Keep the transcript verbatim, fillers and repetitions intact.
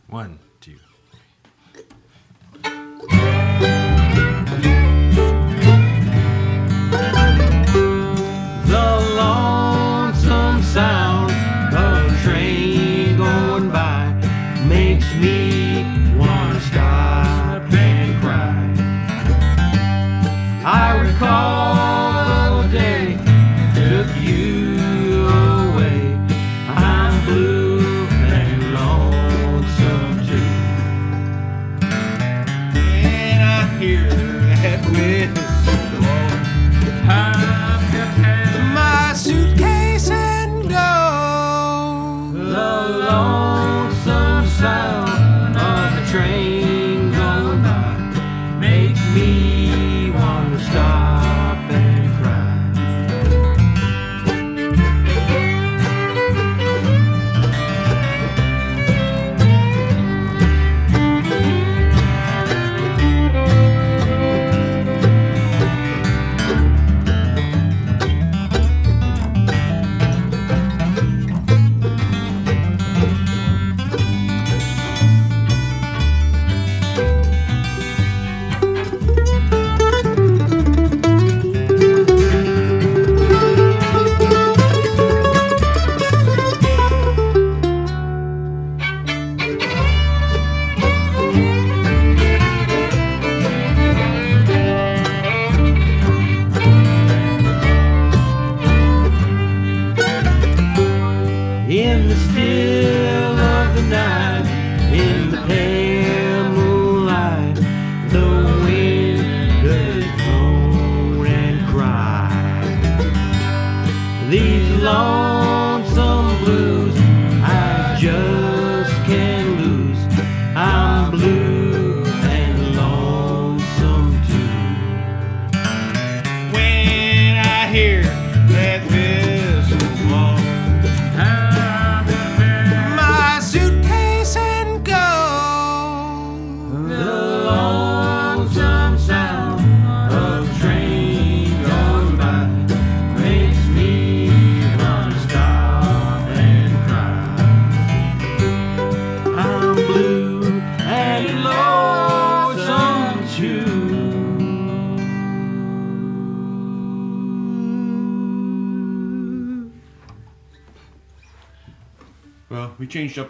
One, two. The lonesome sound of a train going by makes me wanna stop and cry. I recall the day took you away. I'm blue and lonesome too. And I hear that whistle blow. My suitcase and go. The lonesome sound of the train going by makes me want to stop and cry. In the still of the night, in the pale moonlight, the wind does moan and cry. These lonesome blues I just can't lose. I'm blue and lonesome too. When I hear that whistle blow, my suitcase and go. The lonesome sound of a train going by makes me wanna stop and cry. I'm blue and lonesome too. Well, we changed up